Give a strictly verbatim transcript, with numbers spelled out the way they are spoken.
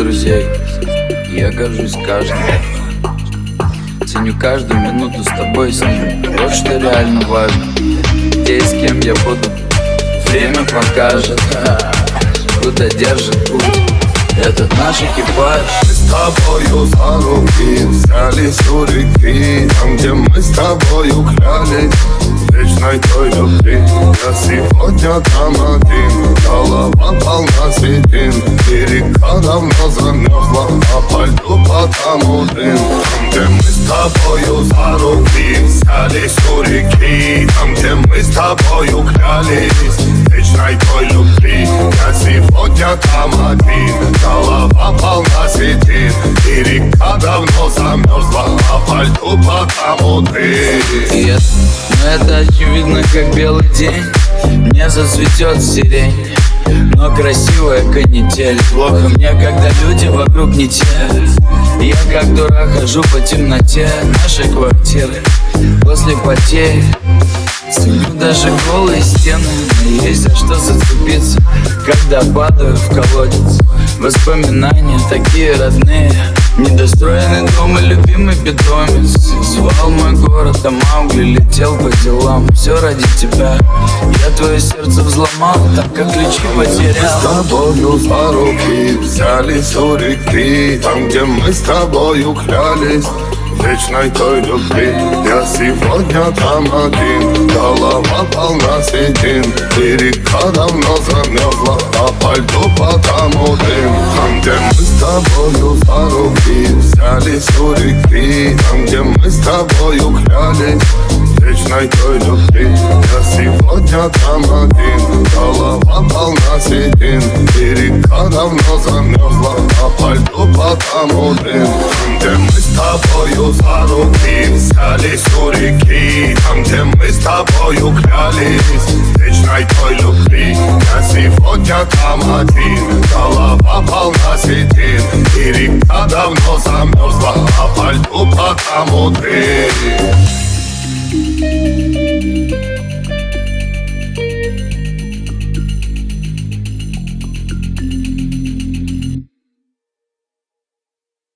друзей, и я горжусь каждым. Ценю каждую минуту с тобой, с ним. Вот что реально важно. Где и с кем я буду, время покажет, куда держит путь этот наш экипаж. Мы с тобою за руки взялись у реки, там, где мы с тобою клялись вечной той любви. Я сегодня там один, голова полна седин, и река давно замерзла, а по льду потому дым. Там, где мы с тобою за руки взялись у реки, там, где мы с тобою клялись вечной той любви. Я сегодня там один, голова полна седин, и река давно замерзла, а по льду потому дым. И это, но это очевидно, как белый день. Мне зацветет сирень, но красивая канитель. Плохо мне, когда люди вокруг не те. Я как дурак хожу по темноте нашей квартиры после потерь. Ценю даже голые стены, но есть за что зацепиться, когда падаю в колодец. Воспоминания такие родные, недостроенный дом и любимый питомец. Звал мой город, а Маугли летел по делам. Все ради тебя, я твое сердце взломал, так как ключи потерял. Мы с тобою за руки взялись у реки, там, где мы с тобою клялись вечной той любви. Я сегодня там один, голова полна седин, и река давно замерзла, а по льду потому дым. Там, где мы с тобою за руки взялись у реки, там, где мы с тобою клялись вечной той любви. Я сегодня там один, голова полна седин, и река давно замерзла, а по льду потому дым. Там, где мы с тобою за руки взялись у реки, там, где мы с тобою клялись вечной той любви. Я сегодня там один, голова полна седин, и река давно замерзла, а по льду потому дым.